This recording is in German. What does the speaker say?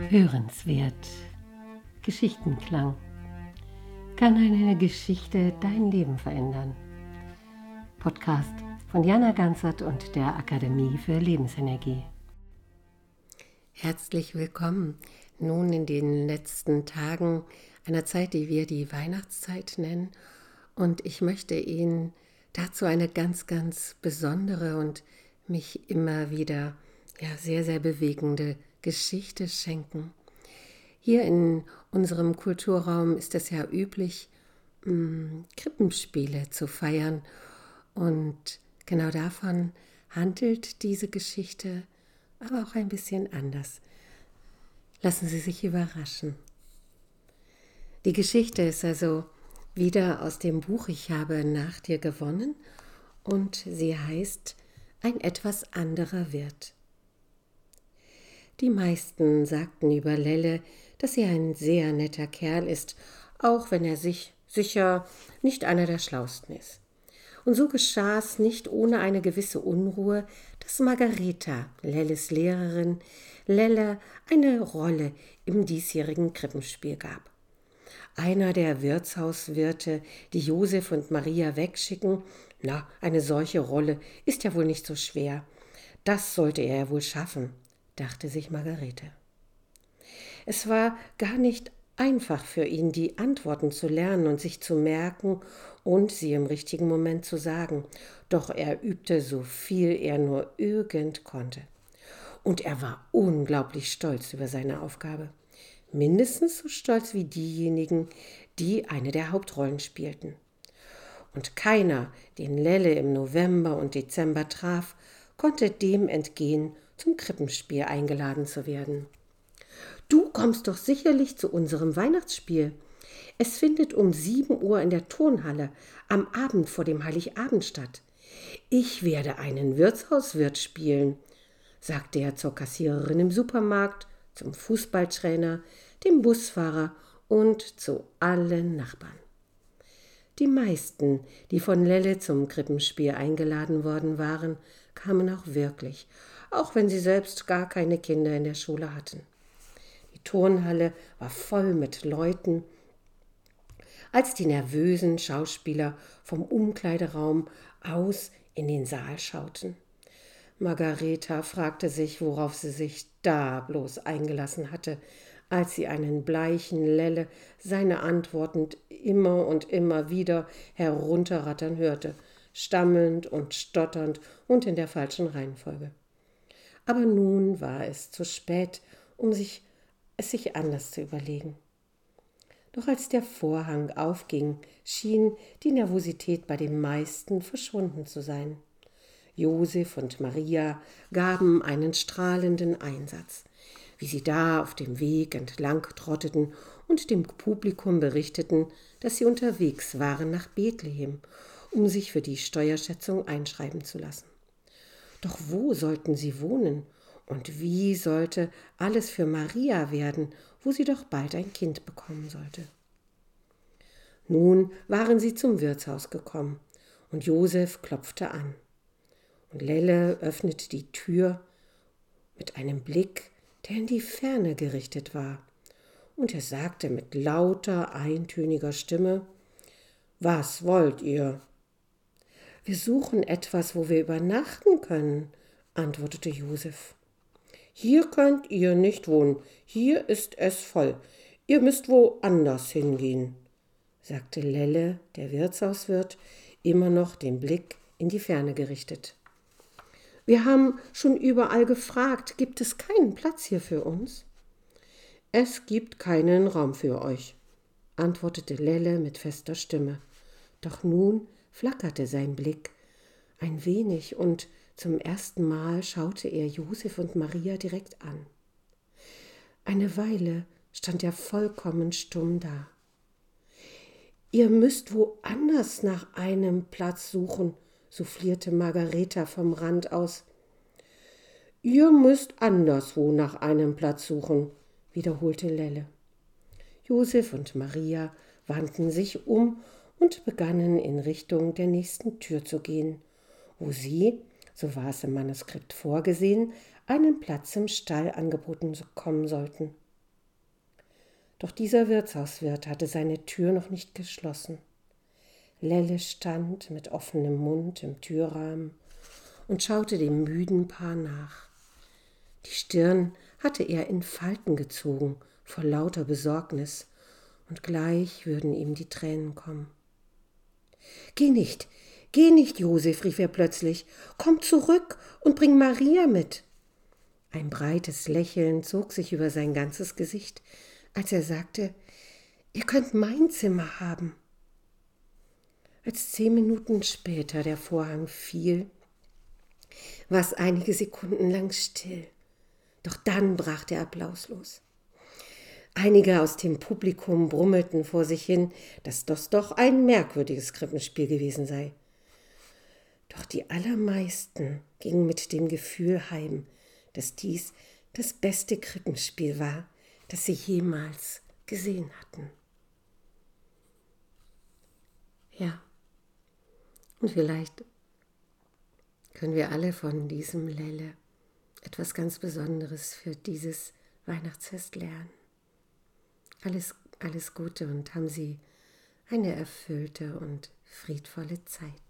Hörenswert. Geschichtenklang. Kann eine Geschichte dein Leben verändern? Podcast von Jana Ganzert und der Akademie für Lebensenergie. Herzlich willkommen nun in den letzten Tagen einer Zeit, die wir die Weihnachtszeit nennen. Und ich möchte Ihnen dazu eine ganz, ganz besondere und mich immer wieder sehr, sehr bewegende Geschichte schenken. Hier in unserem Kulturraum ist es ja üblich, Krippenspiele zu feiern. Und genau davon handelt diese Geschichte, aber auch ein bisschen anders. Lassen Sie sich überraschen. Die Geschichte ist also wieder aus dem Buch Ich habe nach dir gewonnen und sie heißt Ein etwas anderer Wirt. Die meisten sagten über Lelle, dass er ein sehr netter Kerl ist, auch wenn er sicher nicht einer der Schlausten ist. Und so geschah es nicht ohne eine gewisse Unruhe, dass Margareta, Lelles Lehrerin, Lelle eine Rolle im diesjährigen Krippenspiel gab. Einer der Wirtshauswirte, die Josef und Maria wegschicken, eine solche Rolle ist ja wohl nicht so schwer. Das sollte er ja wohl schaffen, dachte sich Margarete. Es war gar nicht einfach für ihn, die Antworten zu lernen und sich zu merken und sie im richtigen Moment zu sagen. Doch er übte so viel er nur irgend konnte. Und er war unglaublich stolz über seine Aufgabe. Mindestens so stolz wie diejenigen, die eine der Hauptrollen spielten. Und keiner, den Lelle im November und Dezember traf, konnte dem entgehen, zum Krippenspiel eingeladen zu werden. Du kommst doch sicherlich zu unserem Weihnachtsspiel. Es findet um 7 Uhr in der Turnhalle am Abend vor dem Heiligabend statt. Ich werde einen Wirtshauswirt spielen, sagte er zur Kassiererin im Supermarkt, zum Fußballtrainer, dem Busfahrer und zu allen Nachbarn. Die meisten, die von Lelle zum Krippenspiel eingeladen worden waren, kamen auch wirklich, auch wenn sie selbst gar keine Kinder in der Schule hatten. Die Turnhalle war voll mit Leuten. Als die nervösen Schauspieler vom Umkleideraum aus in den Saal schauten. Margareta fragte sich, worauf sie sich da bloß eingelassen hatte, als sie einen bleichen Lelle seine Antworten immer und immer wieder herunterrattern hörte, stammelnd und stotternd und in der falschen Reihenfolge. Aber nun war es zu spät, es sich anders zu überlegen. Doch als der Vorhang aufging, schien die Nervosität bei den meisten verschwunden zu sein. Josef und Maria gaben einen strahlenden Einsatz, wie sie da auf dem Weg entlang trotteten und dem Publikum berichteten, dass sie unterwegs waren nach Bethlehem, um sich für die Steuerschätzung einschreiben zu lassen. Doch wo sollten sie wohnen und wie sollte alles für Maria werden, wo sie doch bald ein Kind bekommen sollte? Nun waren sie zum Wirtshaus gekommen und Josef klopfte an. Und Lelle öffnete die Tür mit einem Blick, der in die Ferne gerichtet war. Und er sagte mit lauter, eintöniger Stimme: »Was wollt ihr?« »Wir suchen etwas, wo wir übernachten können«, antwortete Josef. »Hier könnt ihr nicht wohnen, hier ist es voll. Ihr müsst woanders hingehen«, sagte Lelle, der Wirtshauswirt, immer noch den Blick in die Ferne gerichtet. »Wir haben schon überall gefragt, gibt es keinen Platz hier für uns?« »Es gibt keinen Raum für euch«, antwortete Lelle mit fester Stimme. Doch nun flackerte sein Blick ein wenig und zum ersten Mal schaute er Josef und Maria direkt an. Eine Weile stand er vollkommen stumm da. »Ihr müsst woanders nach einem Platz suchen«, soufflierte Margareta vom Rand aus. »Ihr müsst anderswo nach einem Platz suchen«, wiederholte Lelle. Josef und Maria wandten sich um und begannen in Richtung der nächsten Tür zu gehen, wo sie, so war es im Manuskript vorgesehen, einen Platz im Stall angeboten bekommen sollten. Doch dieser Wirtshauswirt hatte seine Tür noch nicht geschlossen. Lelle stand mit offenem Mund im Türrahmen und schaute dem müden Paar nach. Die Stirn hatte er in Falten gezogen vor lauter Besorgnis, und gleich würden ihm die Tränen kommen. Geh nicht, Josef, rief er plötzlich, komm zurück und bring Maria mit. Ein breites Lächeln zog sich über sein ganzes Gesicht, als er sagte, ihr könnt mein Zimmer haben. Als 10 Minuten später der Vorhang fiel, war es einige Sekunden lang still. Doch dann brach der Applaus los. Einige aus dem Publikum brummelten vor sich hin, dass das doch ein merkwürdiges Krippenspiel gewesen sei. Doch die allermeisten gingen mit dem Gefühl heim, dass dies das beste Krippenspiel war, das sie jemals gesehen hatten. Ja, und vielleicht können wir alle von diesem Lelle etwas ganz Besonderes für dieses Weihnachtsfest lernen. Alles Gute und haben Sie eine erfüllte und friedvolle Zeit.